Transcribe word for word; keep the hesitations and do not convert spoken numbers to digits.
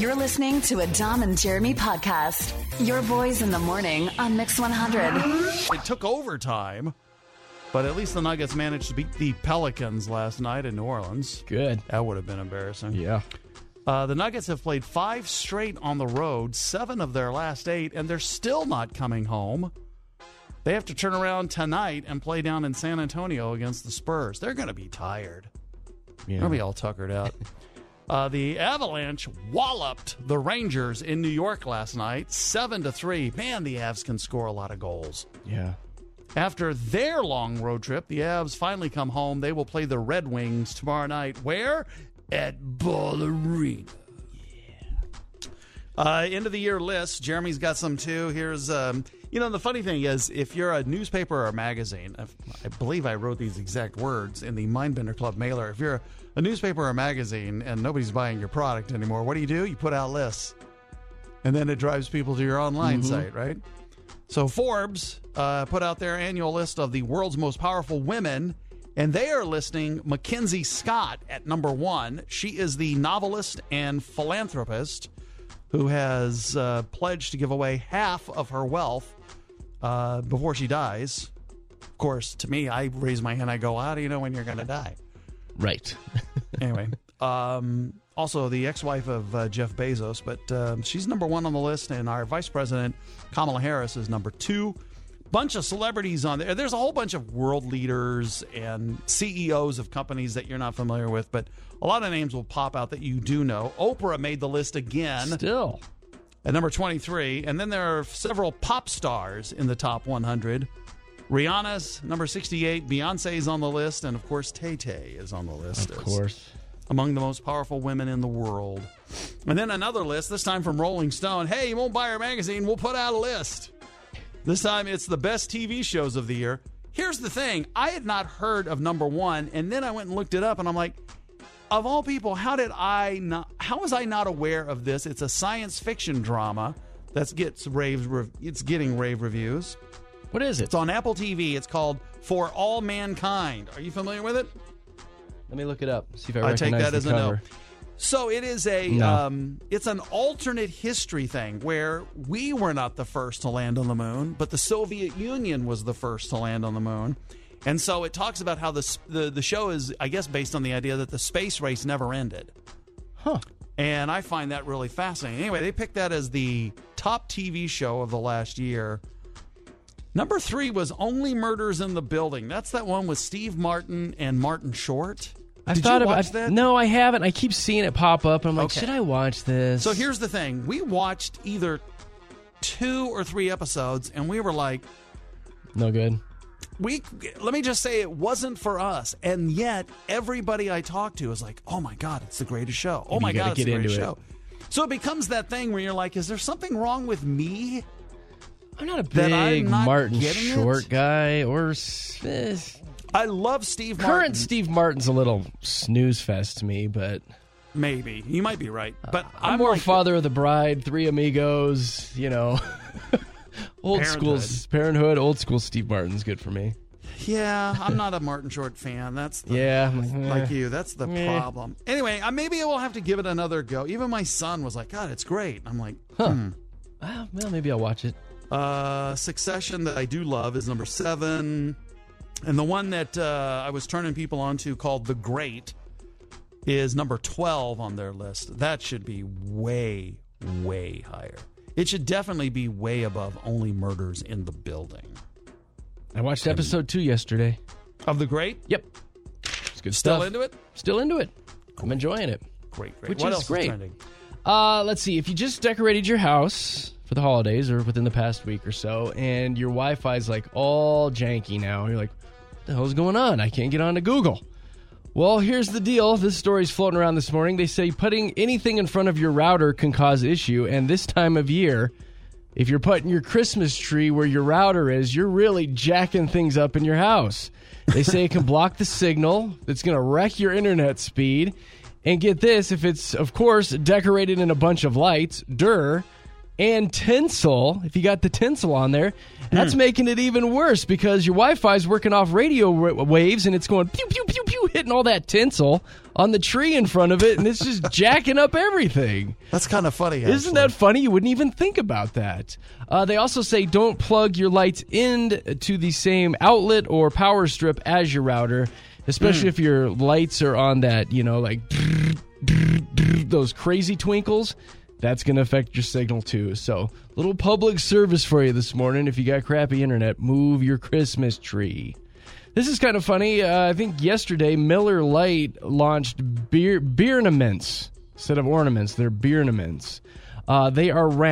You're listening to a Dom and Jeremy podcast. Your boys in the morning on Mix one hundred. It took overtime, but at least the Nuggets managed to beat the Pelicans last night in New Orleans. Good. That would have been embarrassing. Yeah. Uh, the Nuggets have played five straight on the road, seven of their last eight, and they're still not coming home. They have to turn around tonight and play down in San Antonio against the Spurs. They're going to be tired. Yeah. They're going to be all tuckered out. Uh, the Avalanche walloped the Rangers in New York last night, seven to three. Man, the Avs can score a lot of goals. Yeah. After their long road trip, the Avs finally come home. They will play the Red Wings tomorrow night. Where? At Ball Arena. Yeah. Uh, end of the year list. Jeremy's got some too. Here's, um, you know, the funny thing is, if you're a newspaper or a magazine, I believe I wrote these exact words in the Mindbender Club mailer. If you're a A newspaper or a magazine and nobody's buying your product anymore, what do you do? You put out lists. And then it drives people to your online mm-hmm. site, right? So Forbes uh, put out their annual list of the world's most powerful women, and they are listing Mackenzie Scott at number one. She is the novelist and philanthropist who has uh, pledged to give away half of her wealth uh, before she dies. Of course, to me, I raise my hand, I go, how do you know when you're going to die? Right. Anyway, um, also the ex-wife of uh, Jeff Bezos, but uh, she's number one on the list, and our vice president, Kamala Harris, is number two. Bunch of celebrities on there. There's a whole bunch of world leaders and C E Os of companies that you're not familiar with, but a lot of names will pop out that you do know. Oprah made the list again. Still. At number twenty-three, and then there are several pop stars in the top one hundred. Rihanna's number sixty-eight, Beyonce's on the list, and of course Tay-Tay is on the list. Of course. Among the most powerful women in the world. And then another list, this time from Rolling Stone. Hey, you won't buy our magazine, we'll put out a list. This time it's the best T V shows of the year. Here's the thing, I had not heard of number one, and then I went and looked it up, and I'm like, of all people, how did I not, how was I not aware of this? It's a science fiction drama that gets rave, it's getting rave reviews. What is it? It's on Apple T V. It's called For All Mankind. Are you familiar with it? Let me look it up. See if I, I recognize take that the as cover. a no. So it is a, no. um, it's an alternate history thing where we were not the first to land on the moon, but the Soviet Union was the first to land on the moon. And so it talks about how the the, the show is, I guess, based on the idea that the space race never ended. Huh. And I find that really fascinating. Anyway, they picked that as the top T V show of the last year. Number three was Only Murders in the Building. That's that one with Steve Martin and Martin Short. I Did thought you about watch that? No, I haven't. I keep seeing it pop up, and I'm like, Okay. should I watch this? So here's the thing. We watched either two or three episodes, and we were like, no good. we. Let me just say it wasn't for us. And yet, everybody I talked to was like, oh, my God, it's the greatest show. Oh, Maybe my you gotta God, it's the get greatest into show. So it becomes that thing where you're like, is there something wrong with me? I'm not a That I'm big not Martin getting Short it? guy, or eh. I love Steve Martin. Current Steve Martin's a little snooze fest to me, but Maybe. You might be right. But I'm, I'm more like, Father of the Bride, Three Amigos, you know. Old school Parenthood. Parenthood, old school Steve Martin's good for me. Yeah, I'm not a Martin Short fan. That's the, Yeah. I'm like, like eh. you. That's the Meh. problem. Anyway, I, maybe I will have to give it another go. Even my son was like, God, it's great. I'm like, Huh. hmm. Ah, well, maybe I'll watch it. Uh, Succession that I do love is number seven. And the one that uh, I was turning people on to called The Great is number twelve on their list. That should be way, way higher. It should definitely be way above Only Murders in the Building. I watched episode two yesterday. Of The Great? Yep. It's good Still stuff. into it? Still into it. I'm enjoying it. Great, great. Which what is else great. is trending? Uh, let's see. If you just decorated your house for the holidays or within the past week or so, and your Wi-Fi is like all janky now, you're like, what the hell's going on? I can't get onto Google. Well, here's the deal. This story's floating around this morning. They say putting anything in front of your router can cause issue, and this time of year, if you're putting your Christmas tree where your router is, you're really jacking things up in your house. They say it can block the signal. It's going to wreck your internet speed. And get this, if it's, of course, decorated in a bunch of lights, durr, and tinsel. If you got the tinsel on there, that's mm. making it even worse because your Wi-Fi is working off radio w- waves and it's going pew, pew, pew, pew, hitting all that tinsel on the tree in front of it, and it's just jacking up everything. That's kind of funny, actually. Isn't that funny? You wouldn't even think about that. Uh, they also say don't plug your lights into the same outlet or power strip as your router, especially mm. if your lights are on that, you know, like those crazy twinkles. That's going to affect your signal, too. So, little public service for you this morning. If you got crappy internet, move your Christmas tree. This is kind of funny. Uh, I think yesterday, Miller Lite launched beer beer ornaments instead of ornaments. They're beer ornaments. Uh, they are round.